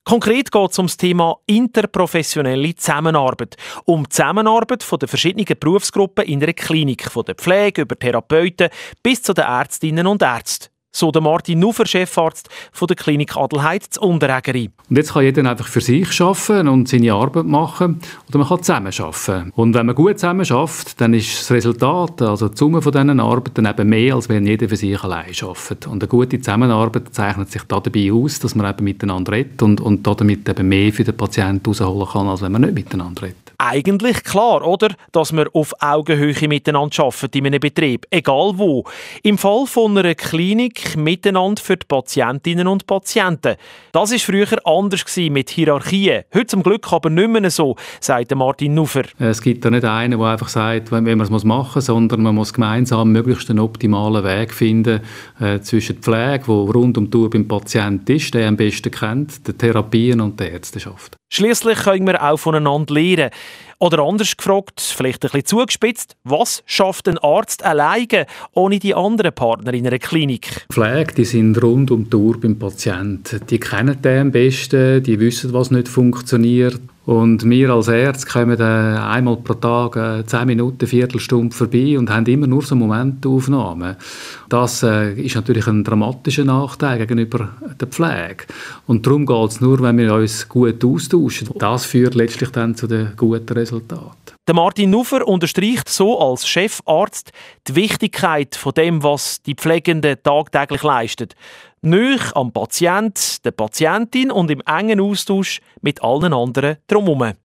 Konkret geht es um das Thema interprofessionelle Zusammenarbeit. Um die Zusammenarbeit der verschiedenen Berufsgruppen in einer Klinik, von der Pflege über Therapeuten bis zu den Ärztinnen und Ärzten. So der Martin Nufer, Chefarzt von der Klinik Adelheid zu Unterägeri. Und jetzt kann jeder einfach für sich arbeiten und seine Arbeit machen. Oder man kann zusammen arbeiten. Und wenn man gut zusammen arbeitet, dann ist das Resultat, also die Summe von diesen Arbeiten, eben mehr, als wenn jeder für sich allein arbeitet. Und eine gute Zusammenarbeit zeichnet sich dabei aus, dass man eben miteinander redet und damit eben mehr für den Patienten rausholen kann, als wenn man nicht miteinander redet. Eigentlich klar, oder? Dass man auf Augenhöhe miteinander arbeitet in einem Betrieb, egal wo. Im Fall von einer Klinik miteinander für die Patientinnen und Patienten. Das war früher anders mit Hierarchien. Heute zum Glück aber nicht mehr so, sagt Martin Nufer. Es gibt da nicht einen, der einfach sagt, wenn man es machen muss, sondern man muss gemeinsam möglichst einen optimalen Weg finden zwischen der Pflege, die rund um die Uhr beim Patienten ist, der am besten kennt, den Therapien und der Ärzteschaft. Schliesslich können wir auch voneinander lernen. Oder anders gefragt, vielleicht ein bisschen zugespitzt, was schafft ein Arzt alleine ohne die anderen Partner in einer Klinik? Pflege, die sind rund um die Uhr beim Patienten. Die kennen den am besten, die wissen, was nicht funktioniert. Und wir als Ärzte kommen einmal pro Tag 10 Minuten, eine Viertelstunde vorbei und haben immer nur so Momentaufnahmen. Das ist natürlich ein dramatischer Nachteil gegenüber der Pflege. Und darum geht es nur, wenn wir uns gut austauschen. Das führt letztlich dann zu den guten Resultaten. Der Martin Nufer unterstreicht so als Chefarzt die Wichtigkeit von dem, was die Pflegenden tagtäglich leisten. Nahe am Patient, der Patientin und im engen Austausch mit allen anderen drumherum.